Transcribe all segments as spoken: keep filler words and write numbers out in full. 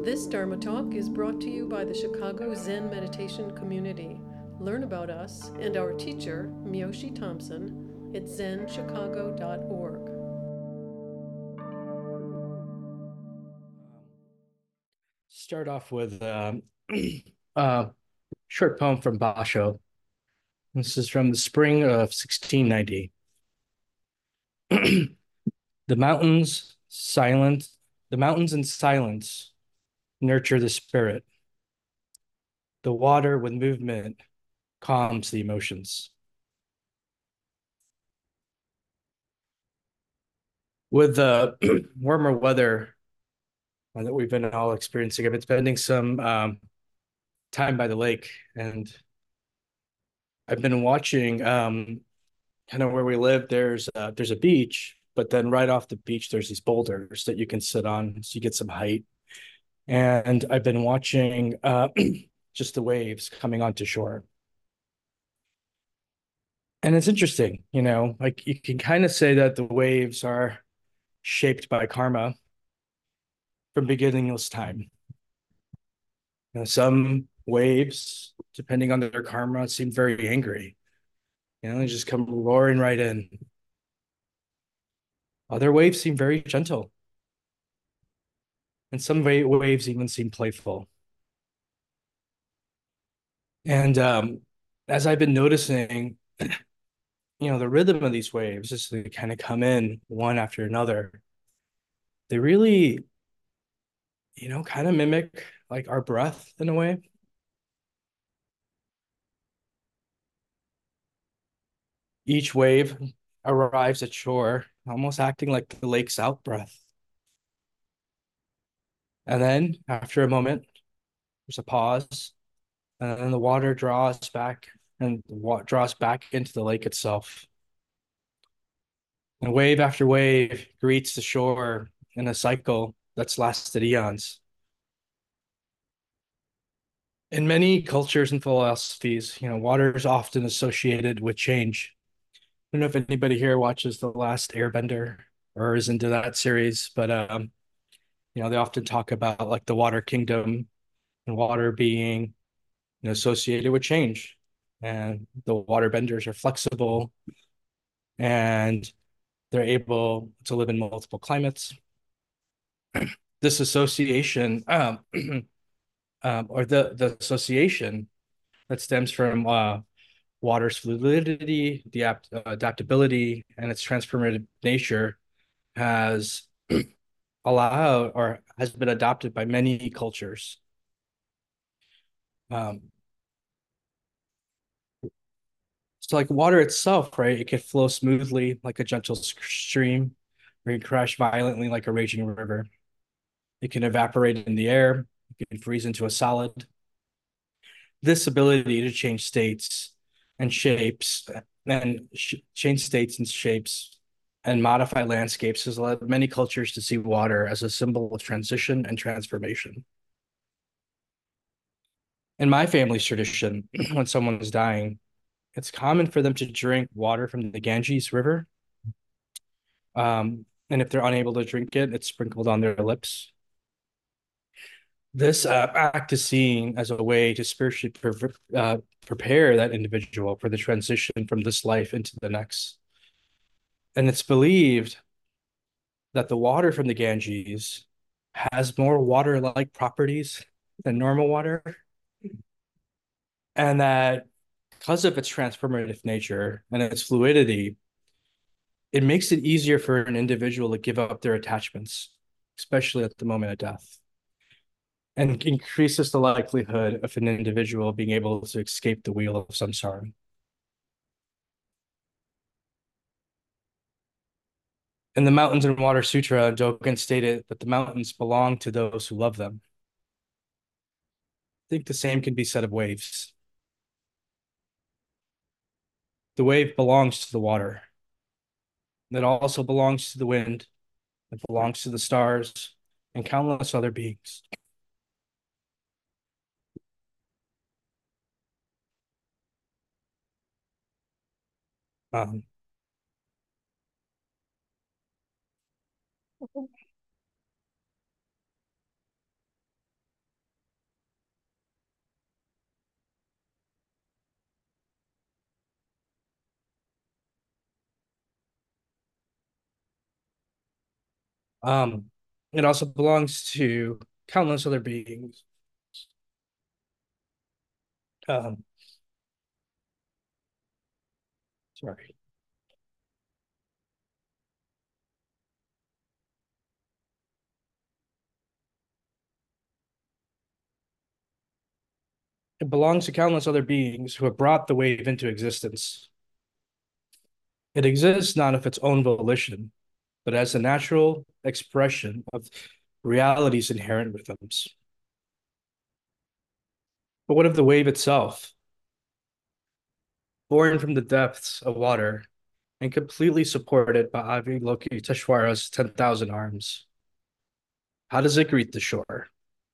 This Dharma Talk is brought to you by the Chicago Zen Meditation Community. Learn about us and our teacher, Miyoshi Thompson, at zen chicago dot org. Start off with um, a short poem from Basho. This is from the spring of sixteen ninety. The mountains silent, the mountains in silence nurture the spirit. The water with movement calms the emotions. With the warmer weather that we've been all experiencing, I've been spending some um, time by the lake, and I've been watching um, kind of where we live. There's uh, there's a beach, but then right off the beach, there's these boulders that you can sit on, so you get some height. And I've been watching uh, just the waves coming onto shore. And it's interesting, you know, like you can kind of say that the waves are shaped by karma from beginningless time. You know, some waves, depending on their karma, seem very angry. You know, they just come roaring right in. Other waves seem very gentle, and some wa- waves even seem playful. And um, as I've been noticing, you know, the rhythm of these waves as they kind of come in one after another, they really, you know, kind of mimic like our breath in a way. Each wave arrives at shore, almost acting like the lake's out breath. And then after a moment, there's a pause, and then the water draws back and wa- draws back into the lake itself. And wave after wave greets the shore in a cycle that's lasted eons. In many cultures and philosophies, you know, water is often associated with change. I don't know if anybody here watches The Last Airbender or is into that series, but um, you know, they often talk about like the water kingdom and water being, you know, associated with change. And the water benders are flexible and they're able to live in multiple climates. This association, um, um, or the the association that stems from uh, water's fluidity, the ap- uh, adaptability, and its transformative nature has allowed or has been adopted by many cultures. Um, so, like water itself, right? It can flow smoothly like a gentle stream, or it can crash violently like a raging river. It can evaporate in the air. It can freeze into a solid. This ability to change states and shapes and sh- change states and shapes and modify landscapes has led many cultures to see water as a symbol of transition and transformation. In my family's tradition, when someone is dying, it's common for them to drink water from the Ganges River. Um, and if they're unable to drink it, it's sprinkled on their lips. This uh, act is seen as a way to spiritually pre- uh, prepare that individual for the transition from this life into the next. And it's believed that the water from the Ganges has more water-like properties than normal water, and that because of its transformative nature and its fluidity, it makes it easier for an individual to give up their attachments, especially at the moment of death, and increases the likelihood of an individual being able to escape the wheel of samsara. In the Mountains and Water Sutra, Dogen stated that the mountains belong to those who love them. I think the same can be said of waves. The wave belongs to the water. It also belongs to the wind. It belongs to the stars and countless other beings. Um, Um, it also belongs to countless other beings. Um, sorry. It belongs to countless other beings who have brought the wave into existence. It exists not of its own volition, but as a natural expression of reality's inherent rhythms. But what of the wave itself? Born from the depths of water and completely supported by Avalokiteshvara's ten thousand arms, how does it greet the shore?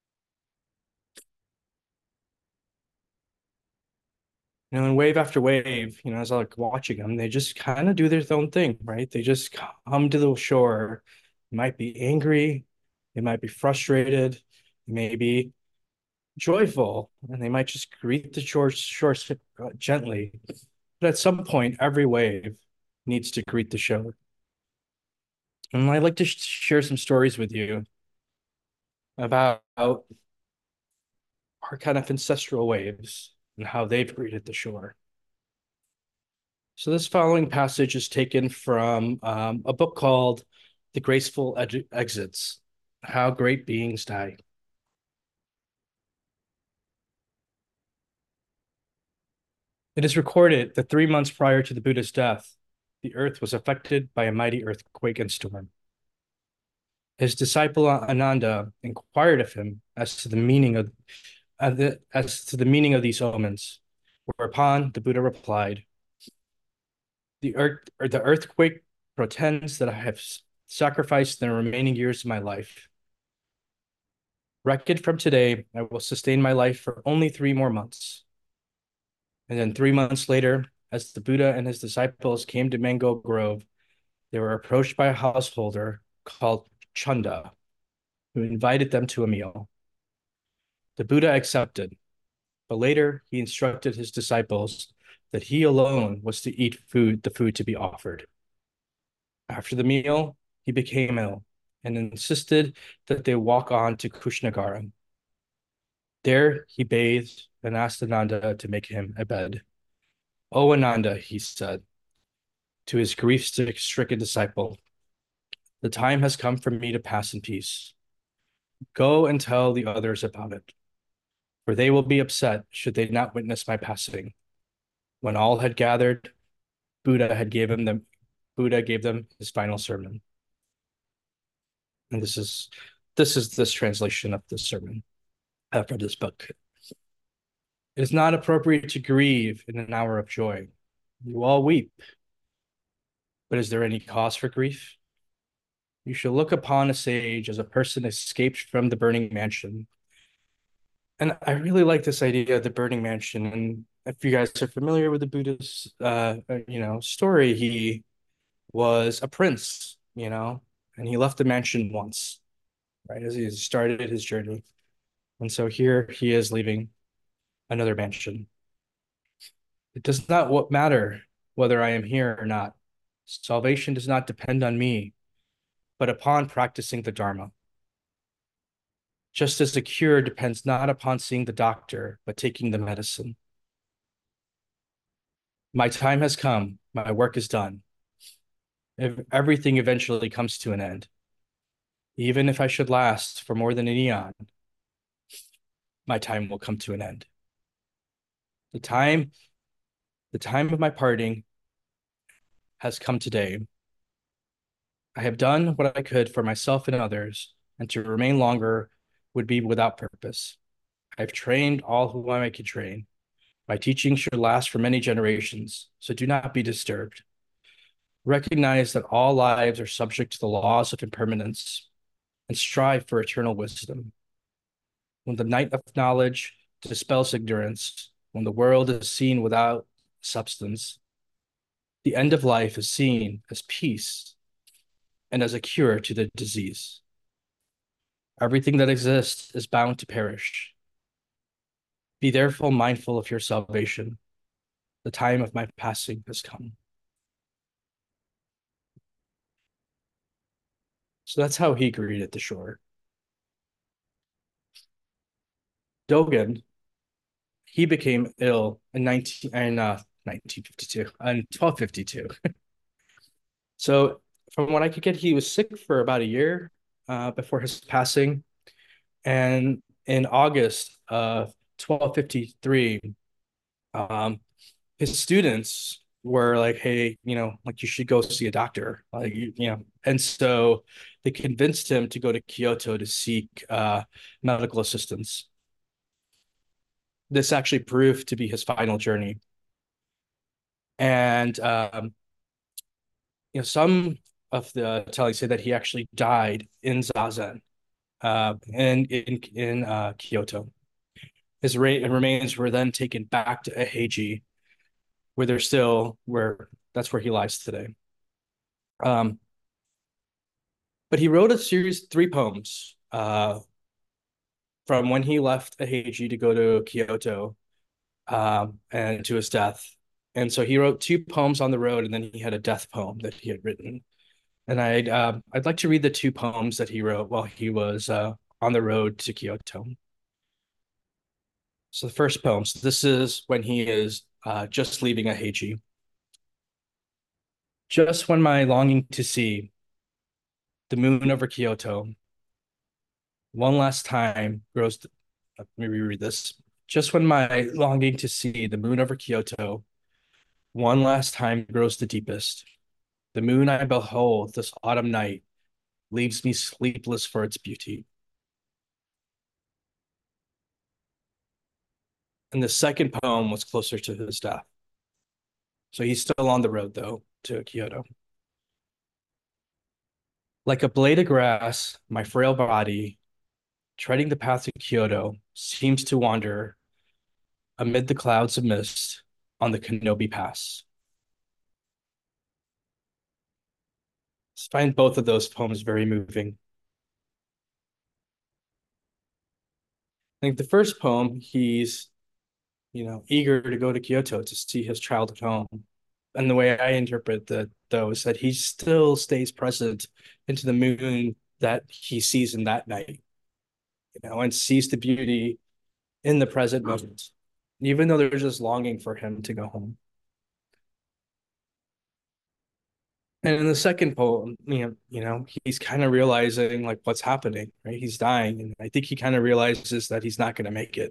You know, and wave after wave, you know, as I like watching them, they just kind of do their own thing, right? They just come to the shore. They might be angry, they might be frustrated, maybe joyful, and they might just greet the shore, shore gently. But at some point, every wave needs to greet the shore. And I'd like to sh- share some stories with you about our kind of ancestral waves and how they've greeted the shore. So this following passage is taken from um, a book called The Graceful Ed- Exits, How Great Beings Die. It is recorded that three months prior to the Buddha's death, the earth was affected by a mighty earthquake and storm. His disciple Ananda inquired of him as to the meaning of uh, the, as to the meaning of these omens, whereupon the Buddha replied, "The earth or the earthquake portends that I have sacrificed the remaining years of my life. Reckoned from today, I will sustain my life for only three more months." And then three months later, as the Buddha and his disciples came to Mango Grove, they were approached by a householder called Chunda, who invited them to a meal. The Buddha accepted, but later he instructed his disciples that he alone was to eat food, the food to be offered. After the meal, he became ill and insisted that they walk on to Kushnagara. There he bathed and asked Ananda to make him a bed. "O Ananda," he said to his grief-stricken disciple, "the time has come for me to pass in peace. Go and tell the others about it, for they will be upset should they not witness my passing." When all had gathered, Buddha had given them Buddha gave them his final sermon. And this is this is this translation of the sermon uh, for this book. "It is not appropriate to grieve in an hour of joy. You all weep, but is there any cause for grief? You should look upon a sage as a person escaped from the burning mansion." And I really like this idea of the burning mansion. And if you guys are familiar with the Buddhist, uh, uh, you know, story, he was a prince, you know, and he left the mansion once, right, as he started his journey. And so here he is leaving another mansion. "It does not what matter whether I am here or not. Salvation does not depend on me, but upon practicing the Dharma. Just as the cure depends not upon seeing the doctor, but taking the medicine. My time has come. My work is done. If everything eventually comes to an end, even if I should last for more than an eon, my time will come to an end. The time, the time of my parting has come today. I have done what I could for myself and others, and to remain longer would be without purpose. I've trained all whom I could train. My teaching should last for many generations, so do not be disturbed. Recognize that all lives are subject to the laws of impermanence, and strive for eternal wisdom. When the night of knowledge dispels ignorance, when the world is seen without substance, the end of life is seen as peace and as a cure to the disease. Everything that exists is bound to perish. Be therefore mindful of your salvation. The time of my passing has come." So that's how he greeted the shore. Dogen, he became ill in nineteen and uh, nineteen fifty-two and twelve fifty-two. So from what I could get, he was sick for about a year uh, before his passing. And in August of twelve fifty-three, um, his students were like, hey, you know, like you should go see a doctor. Like, you, you know, and so they convinced him to go to Kyoto to seek uh, medical assistance. This actually proved to be his final journey. And, um, you know, some of the tellings say that he actually died in Zazen, uh, and in in uh, Kyoto. His remains were then taken back to Eheiji, where they're still where that's where he lies today. Um, but he wrote a series three poems uh, from when he left Eheiji to go to Kyoto um, and to his death. And so he wrote two poems on the road, and then he had a death poem that he had written. And I'd uh, I'd like to read the two poems that he wrote while he was uh, on the road to Kyoto. So the first poem. So this is when he is uh, just leaving Eheiji. Just when my longing to see the moon over Kyoto one last time grows. Let me reread this. Just when my longing to see the moon over Kyoto one last time grows the deepest, the moon I behold this autumn night leaves me sleepless for its beauty. And the second poem was closer to his death. So he's still on the road, though, to Kyoto. Like a blade of grass, my frail body, treading the path to Kyoto, seems to wander amid the clouds of mist on the Kanobi Pass. I find both of those poems very moving. I think the first poem, he's, you know, eager to go to Kyoto to see his childhood home. And the way I interpret that, though, is that he still stays present into the moon that he sees in that night, you know, and sees the beauty in the present moment, even though there's just longing for him to go home. And in the second poem, you know, you know, he's kind of realizing like what's happening, right? He's dying, and I think he kind of realizes that he's not going to make it.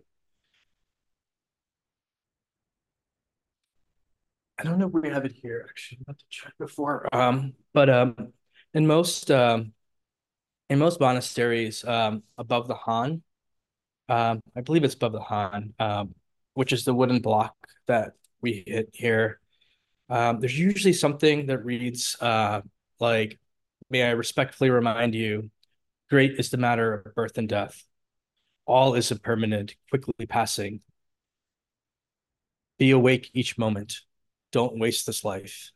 I don't know if we have it here actually. I have to check before. Um, but um, in most um, in most monasteries um, above the Han, um, I believe it's above the Han, um, which is the wooden block that we hit here. Um, there's usually something that reads uh, like, "May I respectfully remind you, great is the matter of birth and death. All is impermanent, quickly passing. Be awake each moment. Don't waste this life."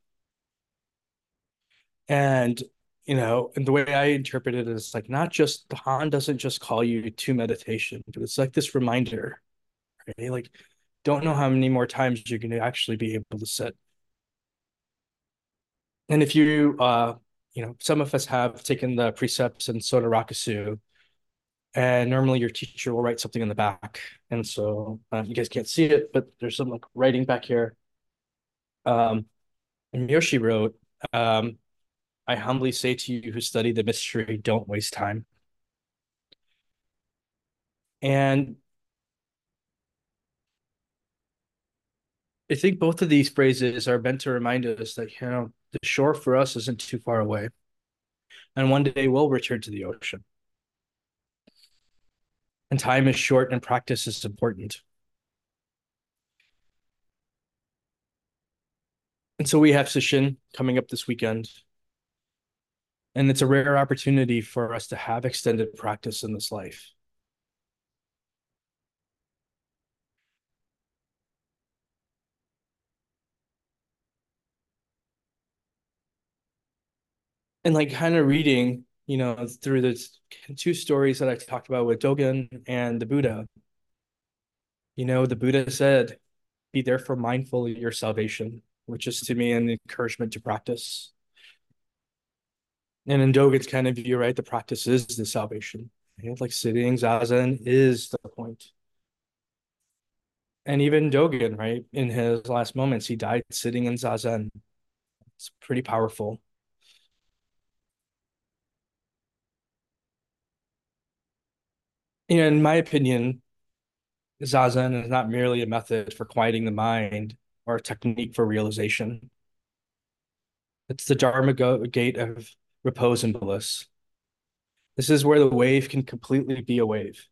And you know, and the way I interpret it is like not just the Han doesn't just call you to meditation, but it's like this reminder, right? Like, don't know how many more times you're going to actually be able to sit. And if you, uh, you know, some of us have taken the precepts in Soto Rakusu, and normally your teacher will write something in the back. And so um, you guys can't see it, but there's some like writing back here. Um, and Yoshi wrote, um, I humbly say to you who study the mystery, don't waste time. And I think both of these phrases are meant to remind us that, you know, the shore for us isn't too far away. And one day we'll return to the ocean. And time is short and practice is important. And so we have Sesshin coming up this weekend. And it's a rare opportunity for us to have extended practice in this life. And like kind of reading, you know, through the two stories that I talked about with Dogen and the Buddha, you know, the Buddha said, be therefore mindful of your salvation, which is to me an encouragement to practice. And in Dogen's kind of view, right, the practice is the salvation. Right? Like sitting zazen is the point. And even Dogen, right, in his last moments, he died sitting in zazen. It's pretty powerful. In my opinion, zazen is not merely a method for quieting the mind or a technique for realization. It's the Dharma gate of repose and bliss. This is where the wave can completely be a wave,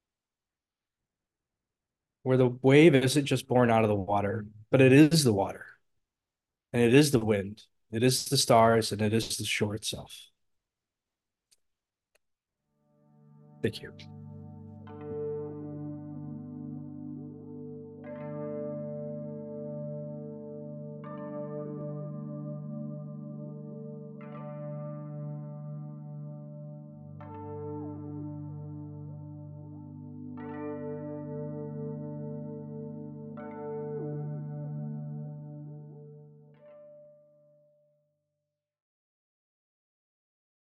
where the wave isn't just born out of the water, but it is the water, and it is the wind, it is the stars, and it is the shore itself. Thank you.